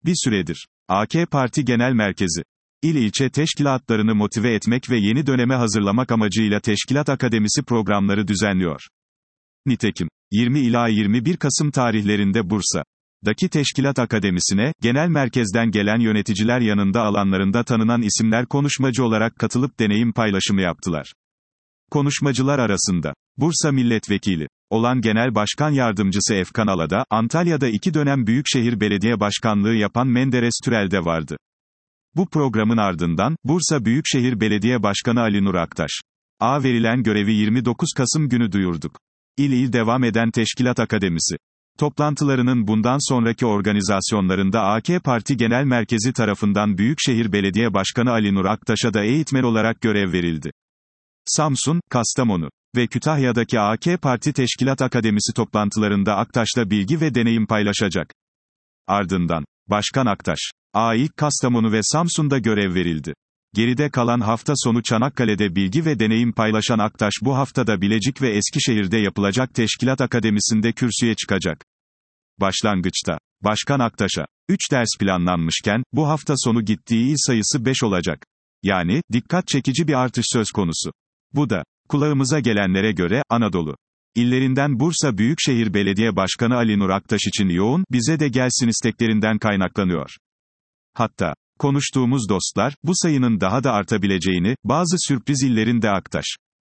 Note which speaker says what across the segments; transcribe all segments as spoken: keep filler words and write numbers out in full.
Speaker 1: Bir süredir A K Parti Genel Merkezi, İl ilçe teşkilatlarını motive etmek ve yeni döneme hazırlamak amacıyla Teşkilat Akademisi programları düzenliyor. Nitekim, yirmi ila yirmi bir Kasım tarihlerinde Bursa'daki Teşkilat Akademisi'ne, genel merkezden gelen yöneticiler yanında alanlarında tanınan isimler konuşmacı olarak katılıp deneyim paylaşımı yaptılar. Konuşmacılar arasında, Bursa Milletvekili olan Genel Başkan Yardımcısı Efkan Alada, Antalya'da iki dönem Büyükşehir Belediye Başkanlığı yapan Menderes Türel de vardı. Bu programın ardından, Bursa Büyükşehir Belediye Başkanı Ali Nur Aktaş, A verilen görevi yirmi dokuz Kasım günü duyurduk. İl il devam eden Teşkilat Akademisi toplantılarının bundan sonraki organizasyonlarında A K Parti Genel Merkezi tarafından Büyükşehir Belediye Başkanı Ali Nur Aktaş'a da eğitmen olarak görev verildi. Samsun, Kastamonu ve Kütahya'daki A K Parti Teşkilat Akademisi toplantılarında Aktaş'la bilgi ve deneyim paylaşacak. Ardından, Başkan Aktaş, A ilk Kastamonu ve Samsun'da görev verildi. Geride kalan hafta sonu Çanakkale'de bilgi ve deneyim paylaşan Aktaş bu haftada Bilecik ve Eskişehir'de yapılacak Teşkilat Akademisi'nde kürsüye çıkacak. Başlangıçta, Başkan Aktaş'a, üç ders planlanmışken, bu hafta sonu gittiği il sayısı beş olacak. Yani, dikkat çekici bir artış söz konusu. Bu da, kulağımıza gelenlere göre, Anadolu illerinden Bursa Büyükşehir Belediye Başkanı Ali Nur Aktaş için yoğun, bize de gelsin isteklerinden kaynaklanıyor. Hatta, konuştuğumuz dostlar, bu sayının daha da artabileceğini, bazı sürpriz illerin de Aktaş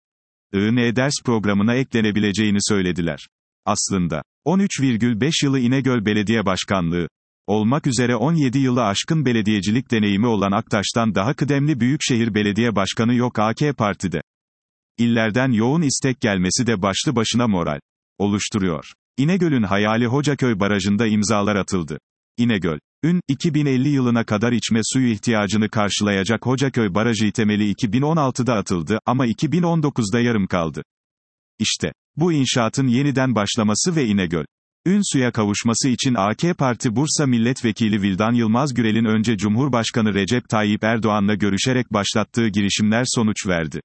Speaker 1: I N ders programına eklenebileceğini söylediler. Aslında, on üç virgül beş yılı İnegöl Belediye Başkanlığı olmak üzere on yedi yılı aşkın belediyecilik deneyimi olan Aktaş'tan daha kıdemli Büyükşehir Belediye Başkanı yok A K Parti'de. İllerden yoğun istek gelmesi de başlı başına moral oluşturuyor. İnegöl'ün hayali Hocaköy Barajı'nda imzalar atıldı. İnegöl, ün, iki bin elli yılına kadar içme suyu ihtiyacını karşılayacak Hocaköy Barajı temeli iki bin on altıda atıldı ama iki bin on dokuzda yarım kaldı. İşte, bu inşaatın yeniden başlaması ve İnegöl ün suya kavuşması için A K Parti Bursa Milletvekili Vildan Yılmaz Gürel'in önce Cumhurbaşkanı Recep Tayyip Erdoğan'la görüşerek başlattığı girişimler sonuç verdi.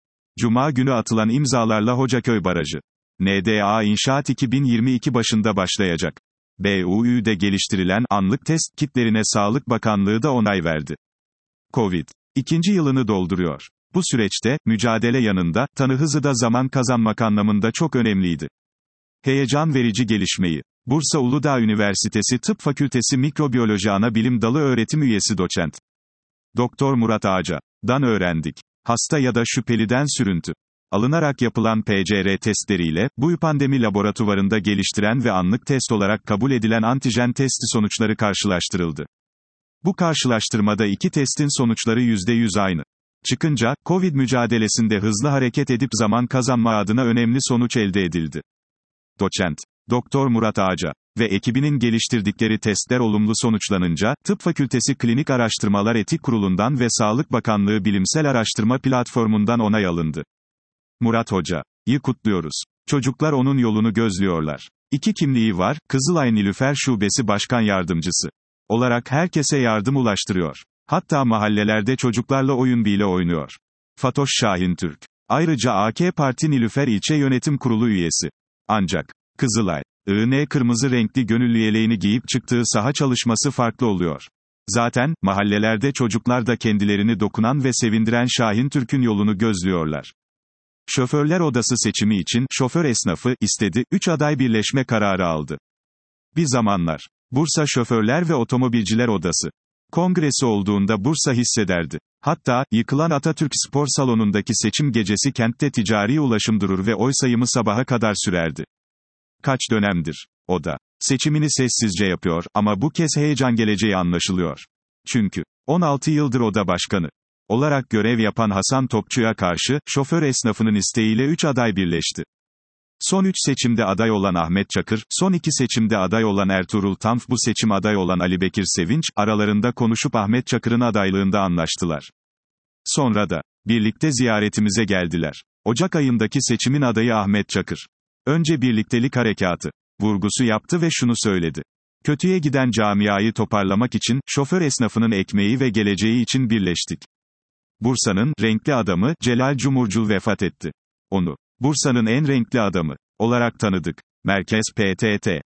Speaker 1: Cuma günü atılan imzalarla Hocaköy Barajı N D A inşaat iki bin yirmi iki başında başlayacak. B U Ü'de geliştirilen anlık test kitlerine Sağlık Bakanlığı da onay verdi. Covid ikinci yılını dolduruyor. Bu süreçte, mücadele yanında, tanı hızı da zaman kazanmak anlamında çok önemliydi. Heyecan verici gelişmeyi, Bursa Uludağ Üniversitesi Tıp Fakültesi Mikrobiyoloji Anabilim Dalı öğretim üyesi doçent Doktor Murat Ağca'dan öğrendik. Hasta ya da şüpheliden sürüntü alınarak yapılan P C R testleriyle, bu pandemi laboratuvarında geliştiren ve anlık test olarak kabul edilen antijen testi sonuçları karşılaştırıldı. Bu karşılaştırmada iki testin sonuçları yüzde yüz aynı çıkınca, Covid mücadelesinde hızlı hareket edip zaman kazanma adına önemli sonuç elde edildi. Doçent Doktor Murat Ağca ve ekibinin geliştirdikleri testler olumlu sonuçlanınca, Tıp Fakültesi Klinik Araştırmalar Etik Kurulu'ndan ve Sağlık Bakanlığı Bilimsel Araştırma Platformu'ndan onay alındı. Murat Hoca'yı kutluyoruz. Çocuklar onun yolunu gözlüyorlar. İki kimliği var, Kızılay Nilüfer Şubesi Başkan Yardımcısı olarak herkese yardım ulaştırıyor. Hatta mahallelerde çocuklarla oyun bile oynuyor. Fatoş Şahintürk. Ayrıca A K Parti Nilüfer İlçe Yönetim Kurulu üyesi. Ancak, Kızılay I N kırmızı renkli gönüllü yeleğini giyip çıktığı saha çalışması farklı oluyor. Zaten, mahallelerde çocuklar da kendilerini dokunan ve sevindiren Şahintürk'ün yolunu gözlüyorlar. Şoförler Odası seçimi için, şoför esnafı, istedi, üç aday birleşme kararı aldı. Bir zamanlar, Bursa Şoförler ve Otomobilciler Odası kongresi olduğunda Bursa hissederdi. Hatta, yıkılan Atatürk Spor Salonu'ndaki seçim gecesi kentte ticari ulaşım durur ve oy sayımı sabaha kadar sürerdi. Kaç dönemdir, o da, seçimini sessizce yapıyor, ama bu kez heyecan geleceği anlaşılıyor. Çünkü, on altı yıldır oda başkanı olarak görev yapan Hasan Topçu'ya karşı, şoför esnafının isteğiyle üç aday birleşti. Son üç seçimde aday olan Ahmet Çakır, son iki seçimde aday olan Ertuğrul Tanf, bu seçim aday olan Ali Bekir Sevinç, aralarında konuşup Ahmet Çakır'ın adaylığında anlaştılar. Sonra da, birlikte ziyaretimize geldiler. Ocak ayındaki seçimin adayı Ahmet Çakır. Önce birliktelik harekatı vurgusu yaptı ve şunu söyledi. Kötüye giden camiayı toparlamak için, şoför esnafının ekmeği ve geleceği için birleştik. Bursa'nın renkli adamı Celal Cumurcul vefat etti. Onu Bursa'nın en renkli adamı olarak tanıdık. Merkez P T T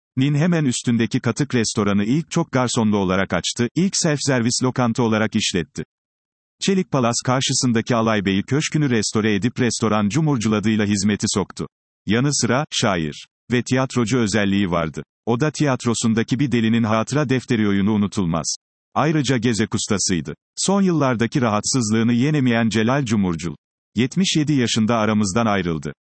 Speaker 1: Nin hemen üstündeki katık restoranı ilk çok garsonlu olarak açtı, ilk self-servis lokanta olarak işletti. Çelik Palas karşısındaki Alaybeyi Köşkü'nü restore edip restoran cumhurculadığıyla hizmeti soktu. Yanı sıra, şair ve tiyatrocu özelliği vardı. Oda tiyatrosundaki bir delinin hatıra defteri oyunu unutulmaz. Ayrıca gezek ustasıydı. Son yıllardaki rahatsızlığını yenemeyen Celal Cumhurcul, yetmiş yedi yaşında aramızdan ayrıldı.